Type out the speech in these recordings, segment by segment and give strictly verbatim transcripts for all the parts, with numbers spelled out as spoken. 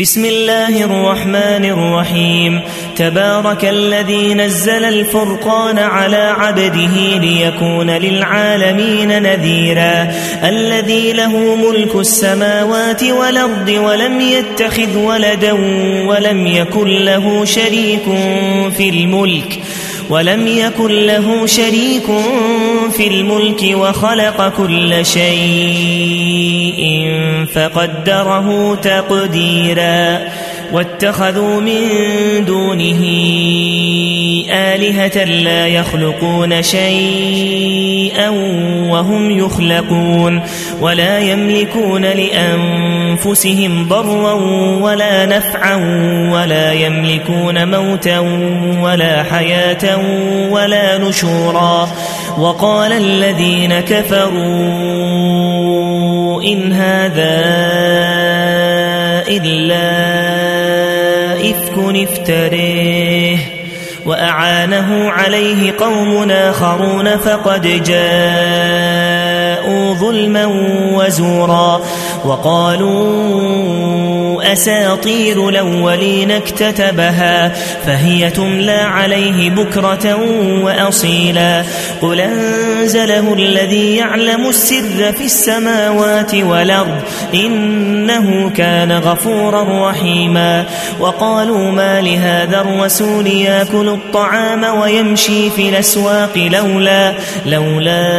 بسم الله الرحمن الرحيم تبارك الذي نزل الفرقان على عبده ليكون للعالمين نذيرا الذي له ملك السماوات والأرض ولم يتخذ ولدا ولم يكن له شريك في الملك ولم يكن له شريك في الملك وخلق كل شيء فقدره تقديرا واتخذوا من دونه آلهة لا يخلقون شيئا وهم يخلقون ولا يملكون لأنفسهم ضرا ولا نفعا ولا يملكون موتا ولا حياة ولا نشورا وقال الذين كفروا إن هذا إلا إفك افتريه وأعانه عليه قوم آخرون فقد جاءوا ظلما وزورا وقالوا أساطير الأولين اكتتبها فهي تملى عليه بكرة وأصيلا قل أنزله الذي يعلم السر في السماوات والأرض إنه كان غفورا رحيما وقالوا ما لهذا الرسول يأكل الطعام ويمشي في الأسواق لولا لولا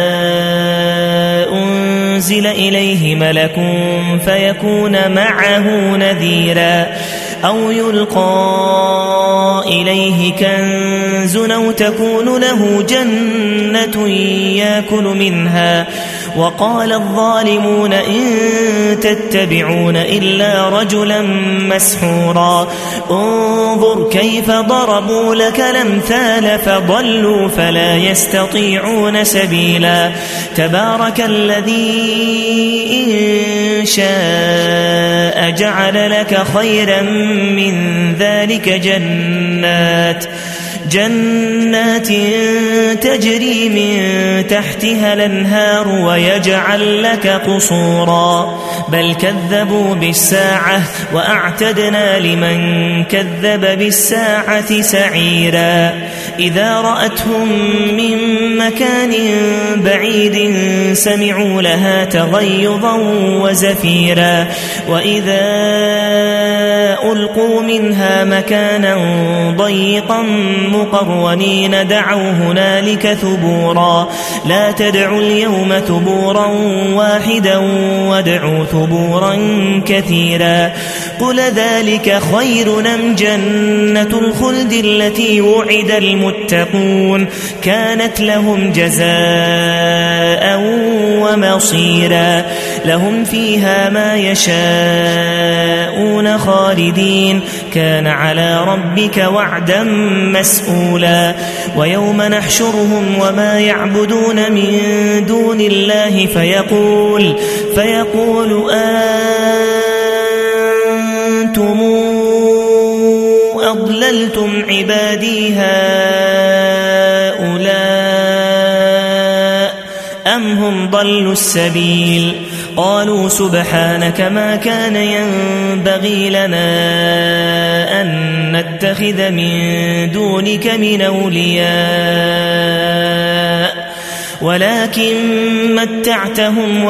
أنزل إليه ملك فيكون معه نذيرا أو يلقى إليه كنز أو تكون له جنة يأكل منها وقال الظالمون إن تتبعون إلا رجلا مسحورا انظر كيف ضربوا لك الأمثال فضلوا فلا يستطيعون سبيلا تبارك الذي إن شاء جعل لك خيرا من ذلك جنات جنات تجري من تحتها الأنهار ويجعل لك قصورا بل كذبوا بالساعة وأعتدنا لمن كذب بالساعة سعيرا إذا رأتهم من مكان بعيد سمعوا لها تغيظا وزفيرا وإذا ألقوا منها مكانا ضيقا مقرنين دعوا هنالك ثبورا لا تدعوا اليوم ثبورا واحدا وادعوا ثبورا كثيرا قل ذلك خير أم جنة الخلد التي وعد المتقون كانت لهم جزاء ومصيرا لهم فيها ما يشاءون خالدين كان على ربك وعدا مسؤولا ويوم نحشرهم وما يعبدون من دون الله فيقول فيقول أنتم أضللتم عبادي هؤلاء أم هم ضلوا السبيل قالوا سبحانك ما كان ينبغي لنا أن نتخذ من دونك من أولياء ولكن متعتهم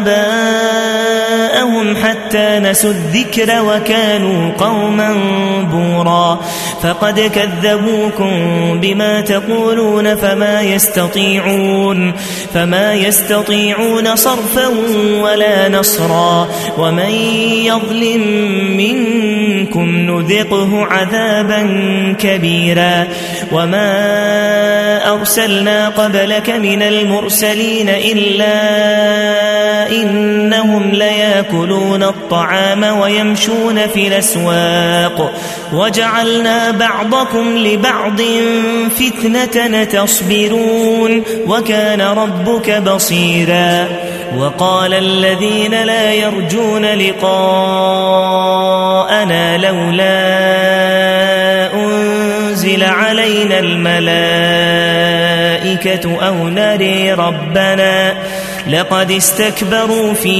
وآباءهم حتى نسوا الذكر وكانوا قوما بورا فقد كذبوكم بما تقولون فما يستطيعون فما يستطيعون صرفا ولا نصرا ومن يظلم منكم نذقه عذابا كبيرا وما أرسلنا قبلك من المرسلين إلا إنهم ليأكلون الطعام ويمشون في الأسواق وجعلنا بعضكم لبعض فتنة تصبرون وكان ربك بصيرا وقال الذين لا يرجون لقاءنا لولا أنزل علينا الملائكة أو نري ربنا لقد استكبروا في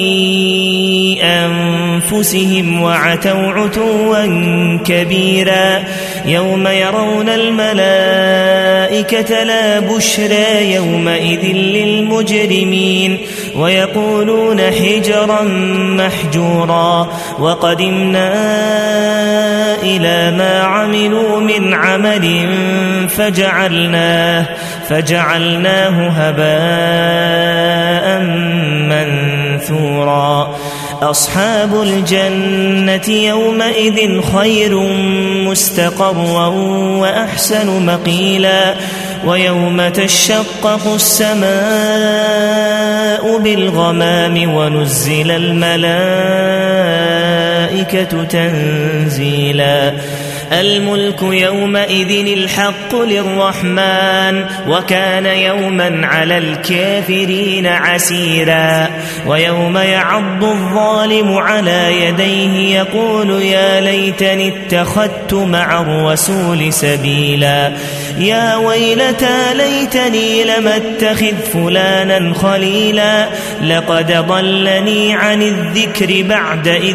أنفسهم وعتوا عتوا كبيرا يوم يرون الملائكة لا بشرى يومئذ للمجرمين ويقولون حجرا محجورا وقدمنا إلى ما عملوا من عمل فجعلناه, فجعلناه هباء منثورا أصحاب الجنة يومئذ خير مستقرا وأحسن مقيلا ويوم تشقق السماء بالغمام ونزل الملائكة تنزيلا الملك يومئذ الحق للرحمن وكان يوما على الكافرين عسيرا ويوم يعض الظالم على يديه يقول يا ليتني اتخذت مع الرسول سبيلا يا ويلتى ليتني لم اتخذ فلانا خليلا لقد ضلني عن الذكر بعد إذ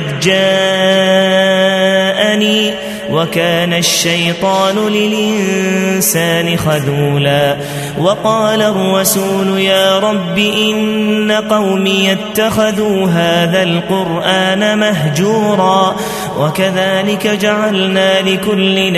جاءني وكان الشيطان للإنسان خذولا وقال الرسول يا رب إن قومي اتخذوا هذا القرآن مهجورا وكذلك جعلنا لكل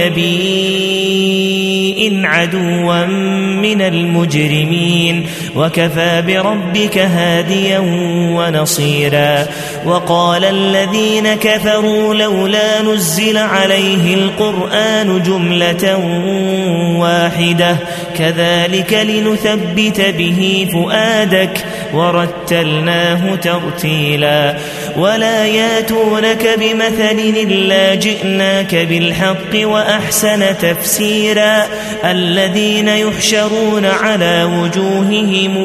نبي عدوا من المجرمين وكفى بربك هاديا ونصيرا وقال الذين كفروا لولا نزل عليه القرآن جملة واحدة كذلك لنثبت به فؤادك ورتلناه ترتيلا ولا ياتونك بمثل إلا جئناك بالحق وأحسن تفسيرا الذين يحشرون على وجوههم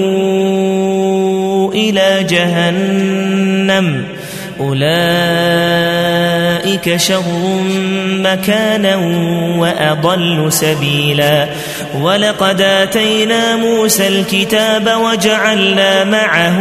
إلى جهنم أولئك شر مكانا وأضل سبيلا ولقد آتينا موسى الكتاب وجعلنا معه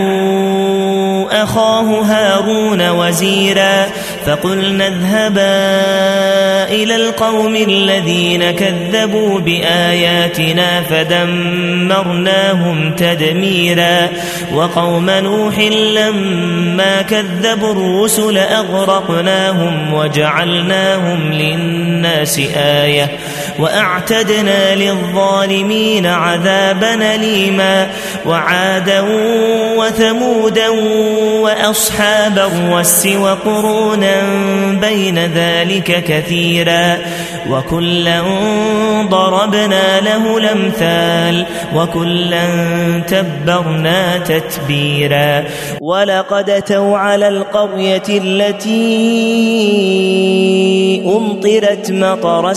أخاه هارون وزيرا فقلنا اذهبا إلى القوم الذين كذبوا بآياتنا فدمرناهم تدميرا وقوم نوح لما كذبوا الرسل أغرقناهم وجعلناهم للناس آية وأعتدنا للظالمين عذابا أليما وعادا وثمودا وأصحاب الرس وقرونا بين ذلك كثيرا وكلا ضربنا له الأمثال وكلا تبرنا تتبيرا ولقد أتوا على القرية التي أمطرت مطر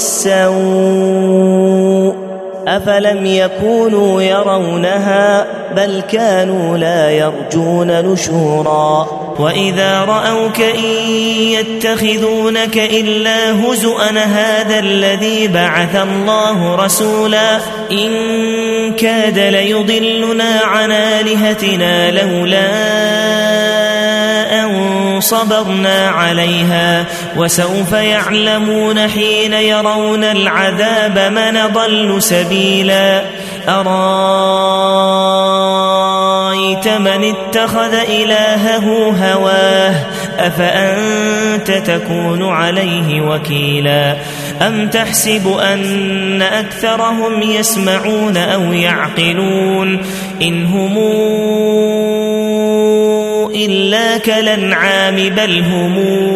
السوء أفلم يكونوا يرونها بل كانوا لا يرجون نشورا وإذا رأوك إن يتخذونك إلا هزؤا هذا الذي بعث الله رسولا إن كاد ليضلنا عن آلهتنا لولا أن صبرنا عليها وسوف يعلمون حين يرون العذاب من ضل سبيلا أرأيت من اتخذ إلهه هواه أفأنت تكون عليه وكيلا أم تحسب أن أكثرهم يسمعون أو يعقلون إن هم إلا كالأنعام بل هم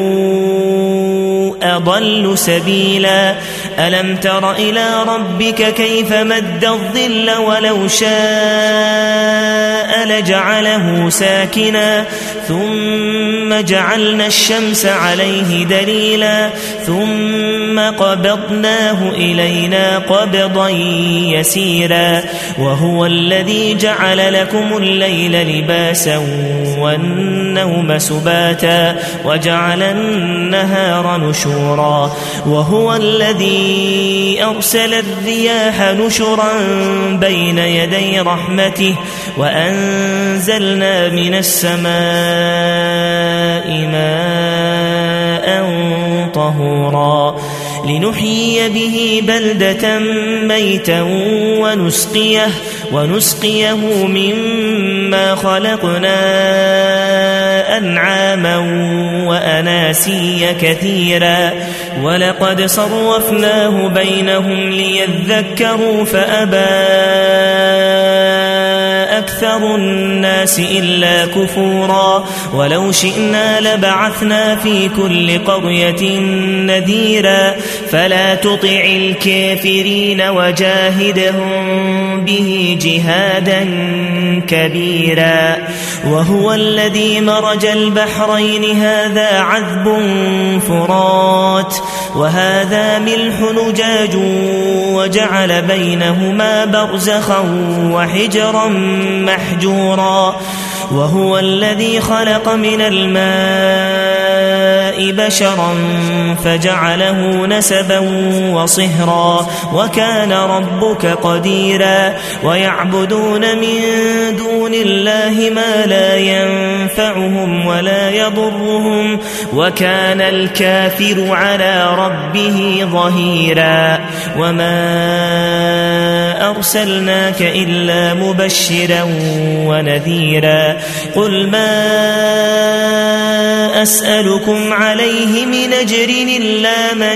أضل سبيلا ألم تر إلى ربك كيف مد الظل ولو شاء لجعله ساكنا ثم جعلنا الشمس عليه دليلا ثم قبضناه إلينا قبضا يسيرا وهو الذي جعل لكم الليل لباسا والنوم سباتا وجعل النهار نشورا وهو الذي أرسل الرياح نشرا بين يدي رحمته وأنزلنا من السماء ماء طهورا لنحيي به بلدة ميتا ونسقيه, ونسقيه مما خلقنا أنعاما وأناسيا كثيرا ولقد صرفناه بينهم ليذكروا فأبى أكثر الناس إلا كفورا ولو شئنا لبعثنا في كل قرية نذيرا فلا تطع الكافرين وجاهدهم به جهادا كبيرا وهو الذي مرج البحرين هذا عذب فرات وهذا ملح نجاج وجعل بينهما برزخا وحجرا محجورا وهو الذي خلق من الماء بشرا فجعله نسبا وصهرا وكان ربك قديرا ويعبدون من دون الله ما لا ينفعهم ولا يضرهم وكان الكافر على ربه ظهيرا وما أرسلناك إلا مبشرا ونذيرا قل ما أسألكم عليه من أجر إلا من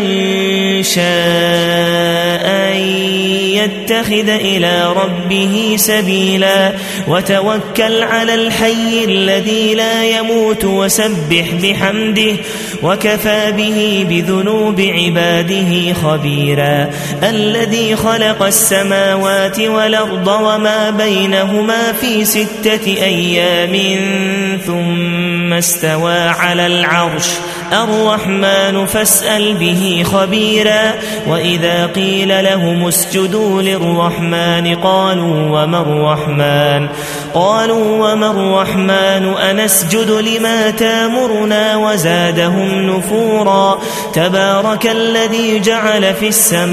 شاء أن يتخذ إلى ربه سبيلا وتوكل على الحي الذي لا يموت وسبح بحمده وكفى به بذنوب عباده خبيرا الذي خلق السماوات والأرض وما بينهما في ستة أيام ثم استوى على العرش الرحمن فاسأل به خبيرا وإذا قيل لهم اسجدوا للرحمن قالوا وما الرحمن قالوا وما الرحمن أنسجد لما تامرنا وزادهم نفورا تبارك الذي جعل في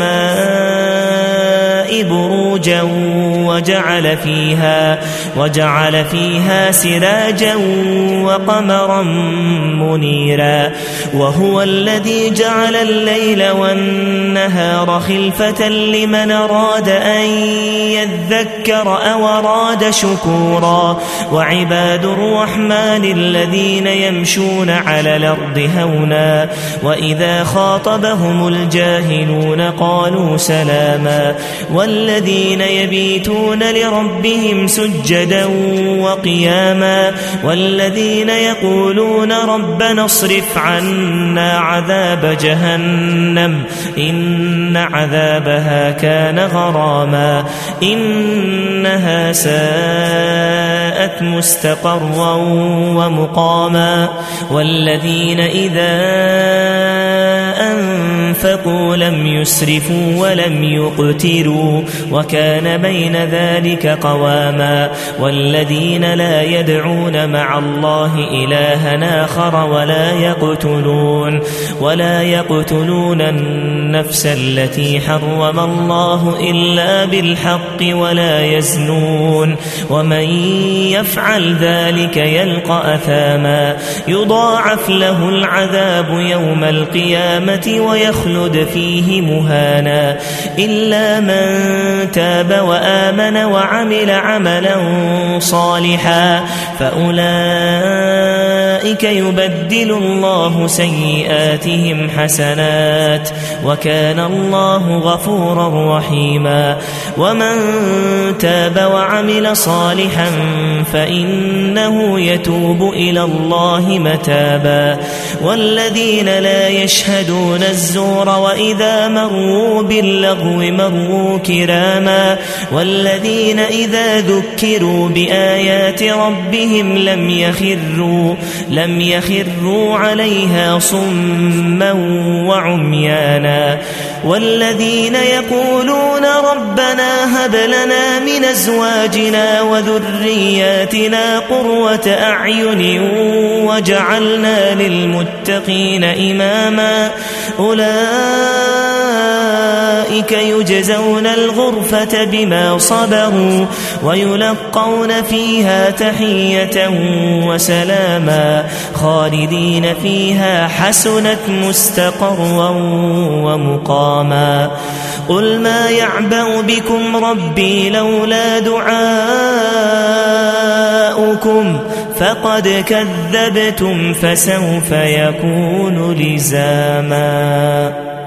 السماء بروجا وجعل فيها وجعل فيها سراجا وقمرا منيرا وهو الذي جعل الليل والنهار خلفة لمن أراد أن يذكر أو أراد شكورا وعباد الرحمن الذين يمشون على الأرض هونا وإذا خاطبهم الجاهلون قالوا سلاما والذين يبيتون لربهم سجدا وقياما والذين يقولون ربنا اصرف عنا عذاب جهنم إن عذابها كان غراما إنها ساءت مستقرا ومقاما والذين إذا أنفقوا لم يسرفوا ولم يقتروا وكان بين ذلك قواما والذين لا يدعون مع الله إلها آخر ولا يقتلون ولا يقتلون النفس التي حرم الله إلا بالحق ولا يزنون ومن يفعل ذلك يلقى أثاما يضاعف له العذاب يوم القيامة ويخلد فيه مهانا إلا من تاب وآمن وعمل عملا صالحا فأولئك يبدل الله سيئاتهم حسنات وكان الله غفورا رحيما ومن تاب وعمل صالحا فإنه يتوب إلى الله متابا والذين لا يشهدون الزور وإذا مروا باللغو مروا كراما والذين إذا ذكروا بآيات ربهم لم يخروا لم يخروا عليها صما وعميانا والذين يقولون ربنا هب لنا من أزواجنا وذرياتنا قرة أعين وجعلنا للمتقين إماما أولئك أولئك يجزون الغرفة بما صبروا ويلقون فيها تحية وسلاما خالدين فيها حسنت مستقرا ومقاما قل ما يعبأ بكم ربي لولا دعاؤكم فقد كذبتم فسوف يكون لزاما.